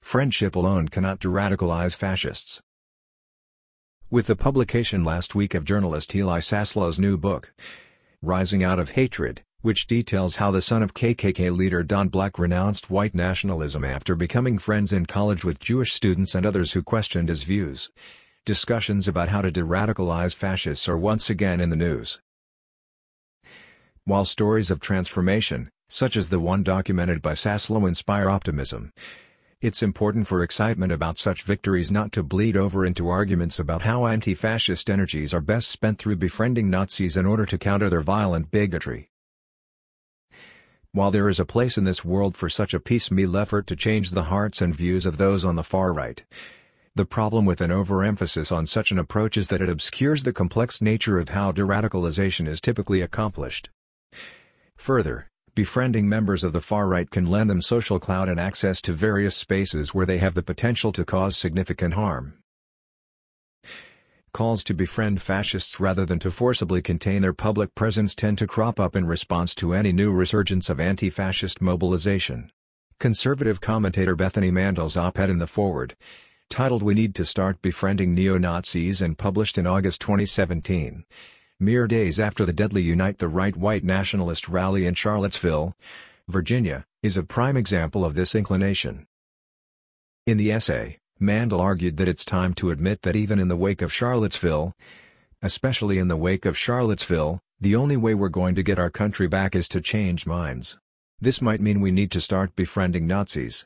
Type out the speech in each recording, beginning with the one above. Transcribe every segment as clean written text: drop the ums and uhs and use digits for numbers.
Friendship alone cannot de-radicalize fascists. With the publication last week of journalist Eli Saslow's new book, Rising Out of Hatred, which details how the son of KKK leader Don Black renounced white nationalism after becoming friends in college with Jewish students and others who questioned his views, discussions about how to de-radicalize fascists are once again in the news. While stories of transformation, such as the one documented by Saslow, inspire optimism, it's important for excitement about such victories not to bleed over into arguments about how anti-fascist energies are best spent through befriending Nazis in order to counter their violent bigotry. While there is a place in this world for such a piecemeal effort to change the hearts and views of those on the far right, the problem with an overemphasis on such an approach is that it obscures the complex nature of how de-radicalization is typically accomplished. Further, befriending members of the far right can lend them social clout and access to various spaces where they have the potential to cause significant harm. Calls to befriend fascists rather than to forcibly contain their public presence tend to crop up in response to any new resurgence of anti-fascist mobilization. Conservative commentator Bethany Mandel's op-ed in The Forward, titled "We Need to Start Befriending Neo-Nazis" and published in August 2017, mere days after the deadly Unite the Right white nationalist rally in Charlottesville, Virginia, is a prime example of this inclination. In the essay, Mandel argued that it's time to admit that even in the wake of Charlottesville, especially in the wake of Charlottesville, the only way we're going to get our country back is to change minds. This might mean we need to start befriending Nazis.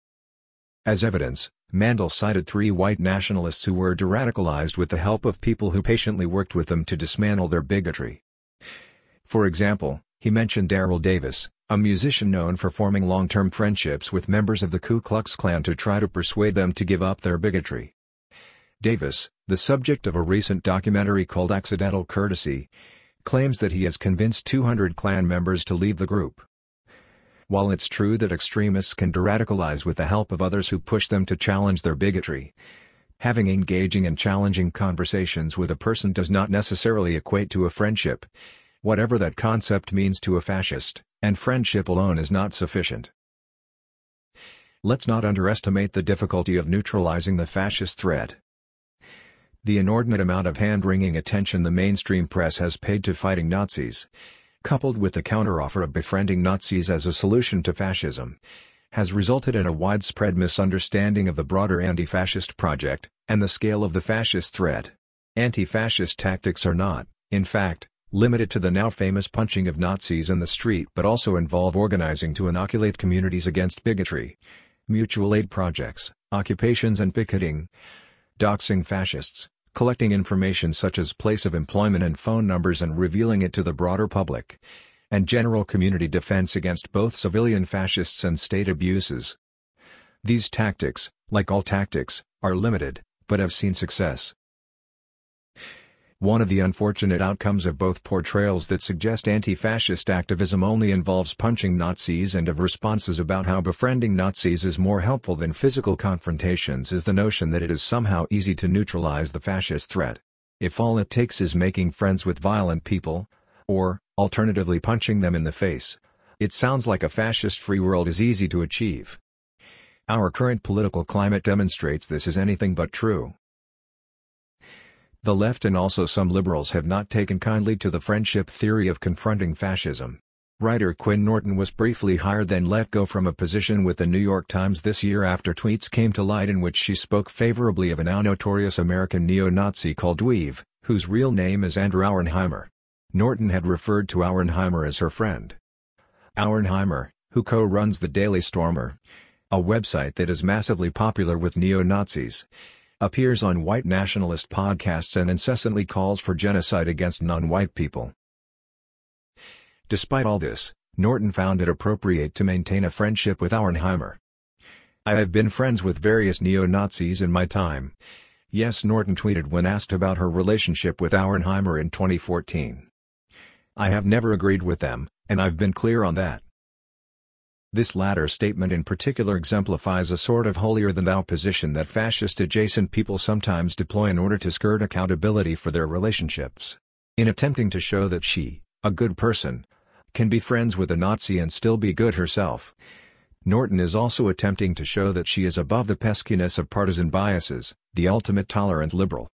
As evidence, Mandel cited 3 white nationalists who were de-radicalized with the help of people who patiently worked with them to dismantle their bigotry. For example, he mentioned Daryl Davis, a musician known for forming long-term friendships with members of the Ku Klux Klan to try to persuade them to give up their bigotry. Davis, the subject of a recent documentary called Accidental Courtesy, claims that he has convinced 200 Klan members to leave the group. While it's true that extremists can de-radicalize with the help of others who push them to challenge their bigotry, having engaging and challenging conversations with a person does not necessarily equate to a friendship, whatever that concept means to a fascist, and friendship alone is not sufficient. Let's not underestimate the difficulty of neutralizing the fascist threat. The inordinate amount of hand-wringing attention the mainstream press has paid to fighting Nazis, coupled with the counteroffer of befriending Nazis as a solution to fascism, has resulted in a widespread misunderstanding of the broader anti-fascist project, and the scale of the fascist threat. Anti-fascist tactics are not, in fact, limited to the now famous punching of Nazis in the street but also involve organizing to inoculate communities against bigotry, mutual aid projects, occupations and picketing, doxing fascists, collecting information such as place of employment and phone numbers and revealing it to the broader public, and general community defense against both civilian fascists and state abuses. These tactics, like all tactics, are limited, but have seen success. One of the unfortunate outcomes of both portrayals that suggest anti-fascist activism only involves punching Nazis and of responses about how befriending Nazis is more helpful than physical confrontations is the notion that it is somehow easy to neutralize the fascist threat. If all it takes is making friends with violent people, or, alternatively punching them in the face, it sounds like a fascist-free world is easy to achieve. Our current political climate demonstrates this as anything but true. The left and also some liberals have not taken kindly to the friendship theory of confronting fascism. Writer Quinn Norton was briefly hired then let go from a position with the New York Times this year after tweets came to light in which she spoke favorably of a now notorious American neo-Nazi called Dweeb, whose real name is Andrew Auernheimer. Norton had referred to Auernheimer as her friend. Auernheimer, who co-runs the Daily Stormer, a website that is massively popular with neo-Nazis, appears on white nationalist podcasts and incessantly calls for genocide against non-white people. Despite all this, Norton found it appropriate to maintain a friendship with Auernheimer. "I have been friends with various neo-Nazis in my time," yes, Norton tweeted when asked about her relationship with Auernheimer in 2014. "I have never agreed with them, and I've been clear on that." This latter statement in particular exemplifies a sort of holier-than-thou position that fascist-adjacent people sometimes deploy in order to skirt accountability for their relationships. In attempting to show that she, a good person, can be friends with a Nazi and still be good herself, Norton is also attempting to show that she is above the peskiness of partisan biases, the ultimate tolerance liberal.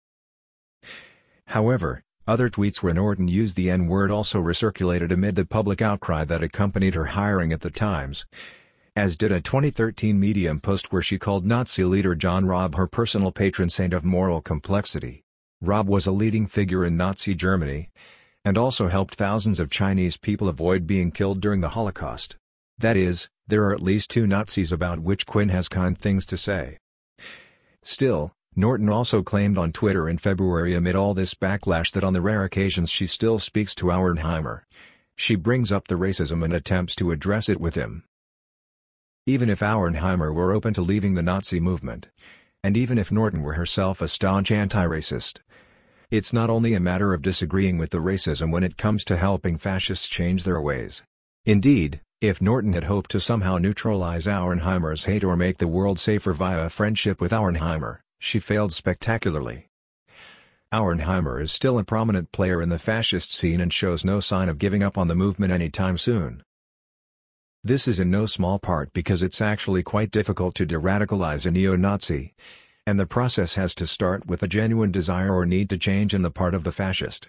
However, other tweets where Norton used the N-word also recirculated amid the public outcry that accompanied her hiring at the Times, as did a 2013 Medium post where she called Nazi leader John Robb her personal patron saint of moral complexity. Robb was a leading figure in Nazi Germany, and also helped thousands of Chinese people avoid being killed during the Holocaust. That is, there are at least two Nazis about which Quinn has kind things to say. Still, Norton also claimed on Twitter in February amid all this backlash that on the rare occasions she still speaks to Auernheimer, she brings up the racism and attempts to address it with him. Even if Auernheimer were open to leaving the Nazi movement, and even if Norton were herself a staunch anti-racist, it's not only a matter of disagreeing with the racism when it comes to helping fascists change their ways. Indeed, if Norton had hoped to somehow neutralize Auernheimer's hate or make the world safer via a friendship with Auernheimer, she failed spectacularly. Auernheimer is still a prominent player in the fascist scene and shows no sign of giving up on the movement anytime soon. This is in no small part because it's actually quite difficult to de-radicalize a neo-Nazi, and the process has to start with a genuine desire or need to change on the part of the fascist.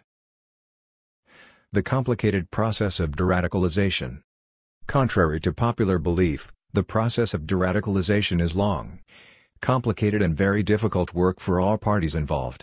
The complicated process of de-radicalization. Contrary to popular belief, the process of de-radicalization is long, complicated and very difficult work for all parties involved.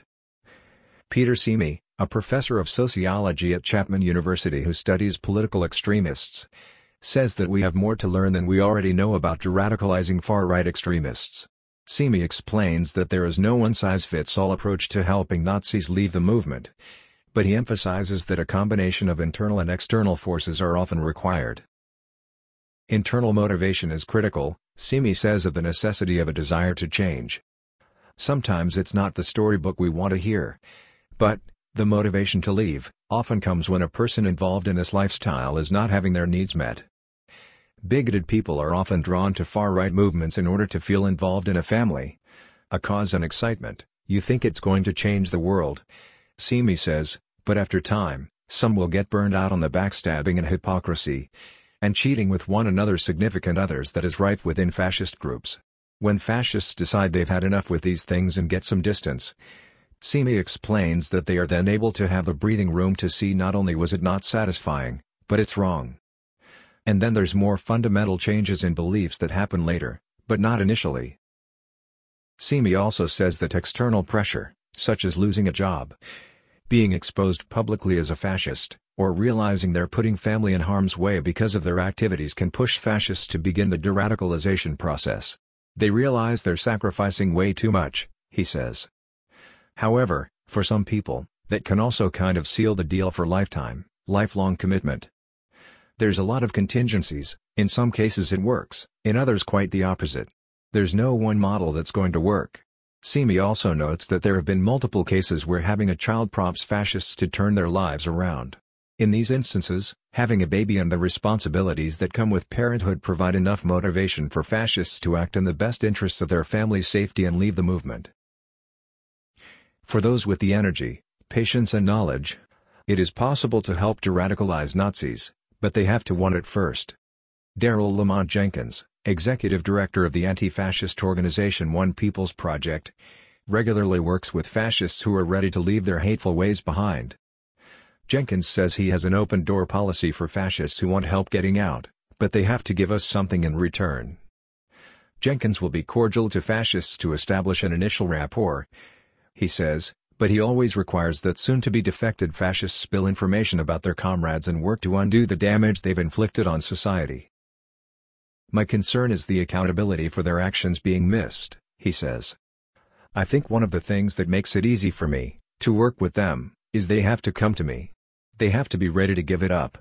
Peter Simi, a professor of sociology at Chapman University who studies political extremists, says that we have more to learn than we already know about de-radicalizing far-right extremists. Simi explains that there is no one-size-fits-all approach to helping Nazis leave the movement, but he emphasizes that a combination of internal and external forces are often required. Internal motivation is critical, Simi says of the necessity of a desire to change. Sometimes it's not the storybook we want to hear, but the motivation to leave often comes when a person involved in this lifestyle is not having their needs met. Bigoted people are often drawn to far-right movements in order to feel involved in a family, a cause and excitement. You think it's going to change the world, Simi says, but after time, some will get burned out on the backstabbing and hypocrisy, and cheating with one another significant others that is rife within fascist groups. When fascists decide they've had enough with these things and get some distance, Simi explains that they are then able to have the breathing room to see not only was it not satisfying, but it's wrong. And then there's more fundamental changes in beliefs that happen later, but not initially. Simi also says that external pressure, such as losing a job, being exposed publicly as a fascist, or realizing they're putting family in harm's way because of their activities can push fascists to begin the de-radicalization process. They realize they're sacrificing way too much, he says. However, for some people, that can also kind of seal the deal for lifelong commitment. There's a lot of contingencies, in some cases it works, in others quite the opposite. There's no one model that's going to work. Simi also notes that there have been multiple cases where having a child prompts fascists to turn their lives around. In these instances, having a baby and the responsibilities that come with parenthood provide enough motivation for fascists to act in the best interests of their family's safety and leave the movement. For those with the energy, patience and knowledge, it is possible to help to radicalize Nazis, but they have to want it first. Darrell Lamont Jenkins, executive director of the anti-fascist organization One People's Project, regularly works with fascists who are ready to leave their hateful ways behind. Jenkins says he has an open-door policy for fascists who want help getting out, but they have to give us something in return. Jenkins will be cordial to fascists to establish an initial rapport, he says, but he always requires that soon-to-be defected fascists spill information about their comrades and work to undo the damage they've inflicted on society. My concern is the accountability for their actions being missed, he says. I think one of the things that makes it easy for me to work with them is they have to come to me. They have to be ready to give it up.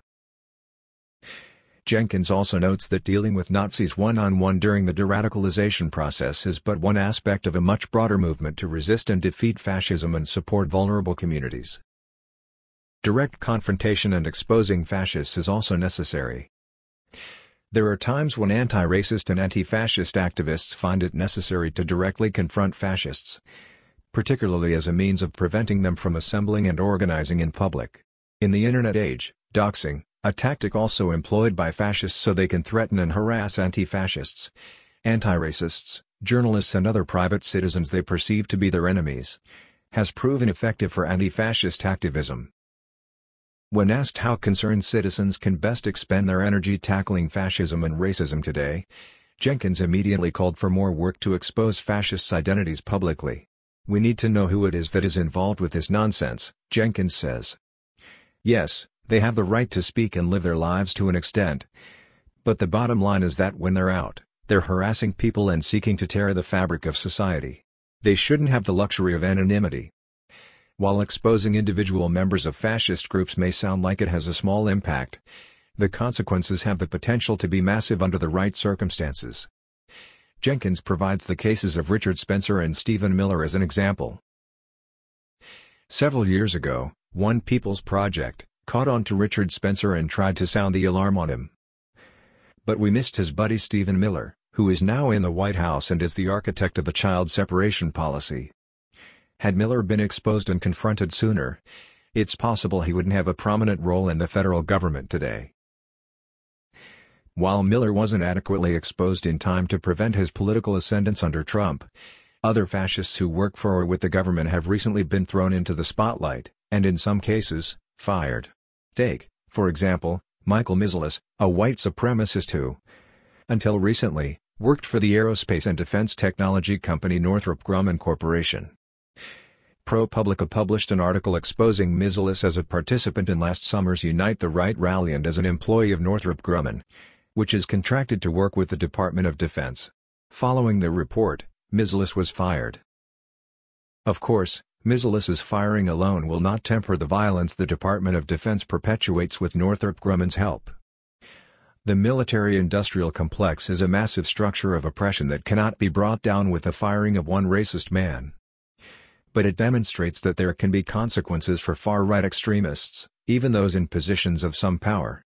Jenkins also notes that dealing with Nazis one-on-one during the de-radicalization process is but one aspect of a much broader movement to resist and defeat fascism and support vulnerable communities. Direct confrontation and exposing fascists is also necessary. There are times when anti-racist and anti-fascist activists find it necessary to directly confront fascists, particularly as a means of preventing them from assembling and organizing in public. In the Internet age, doxing, A tactic also employed by fascists so they can threaten and harass anti-fascists, anti-racists, journalists and other private citizens they perceive to be their enemies, has proven effective for anti-fascist activism. When asked how concerned citizens can best expend their energy tackling fascism and racism today, Jenkins immediately called for more work to expose fascists' identities publicly. "We need to know who it is that is involved with this nonsense," Jenkins says. "Yes, they have the right to speak and live their lives to an extent. But the bottom line is that when they're out, they're harassing people and seeking to tear the fabric of society. They shouldn't have the luxury of anonymity." While exposing individual members of fascist groups may sound like it has a small impact, the consequences have the potential to be massive under the right circumstances. Jenkins provides the cases of Richard Spencer and Stephen Miller as an example. Several years ago, One People's Project caught on to Richard Spencer and tried to sound the alarm on him. But we missed his buddy Stephen Miller, who is now in the White House and is the architect of the child separation policy. Had Miller been exposed and confronted sooner, it's possible he wouldn't have a prominent role in the federal government today. While Miller wasn't adequately exposed in time to prevent his political ascendance under Trump, other fascists who work for or with the government have recently been thrown into the spotlight, and in some cases, fired. Take, for example, Michael Mizelis, a white supremacist who, until recently, worked for the aerospace and defense technology company Northrop Grumman Corporation. ProPublica published an article exposing Mizelis as a participant in last summer's Unite the Right rally and as an employee of Northrop Grumman, which is contracted to work with the Department of Defense. Following the report, Mizelis was fired. Of course, Mizelis's firing alone will not temper the violence the Department of Defense perpetuates with Northrop Grumman's help. The military-industrial complex is a massive structure of oppression that cannot be brought down with the firing of one racist man. But it demonstrates that there can be consequences for far-right extremists, even those in positions of some power.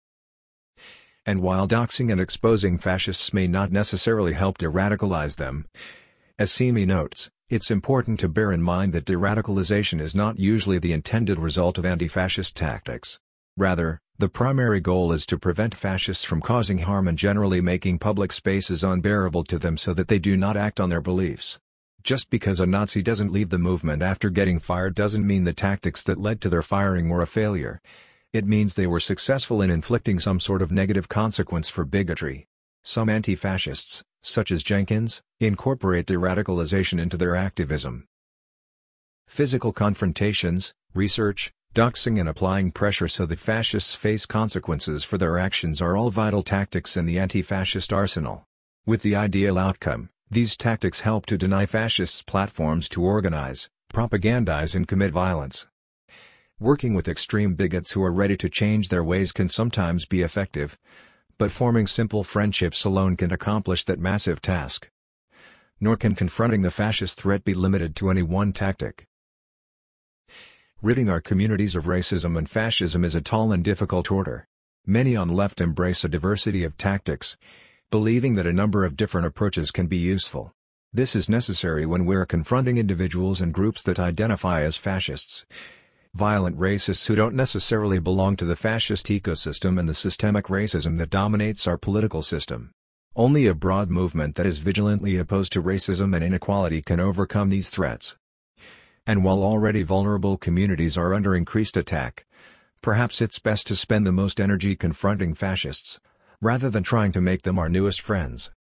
And while doxing and exposing fascists may not necessarily help de-radicalize them, as Simi notes, it's important to bear in mind that de-radicalization is not usually the intended result of anti-fascist tactics. Rather, the primary goal is to prevent fascists from causing harm and generally making public spaces unbearable to them so that they do not act on their beliefs. Just because a Nazi doesn't leave the movement after getting fired doesn't mean the tactics that led to their firing were a failure. It means they were successful in inflicting some sort of negative consequence for bigotry. Some anti-fascists, such as Jenkins, incorporate de-radicalization into their activism. Physical confrontations, research, doxing and applying pressure so that fascists face consequences for their actions are all vital tactics in the anti-fascist arsenal. With the ideal outcome, these tactics help to deny fascists platforms to organize, propagandize and commit violence. Working with extreme bigots who are ready to change their ways can sometimes be effective, but forming simple friendships alone can accomplish that massive task. Nor can confronting the fascist threat be limited to any one tactic. Ridding our communities of racism and fascism is a tall and difficult order. Many on the left embrace a diversity of tactics, believing that a number of different approaches can be useful. This is necessary when we're confronting individuals and groups that identify as fascists. Violent racists who don't necessarily belong to the fascist ecosystem and the systemic racism that dominates our political system. Only a broad movement that is vigilantly opposed to racism and inequality can overcome these threats. And while already vulnerable communities are under increased attack, perhaps it's best to spend the most energy confronting fascists, rather than trying to make them our newest friends.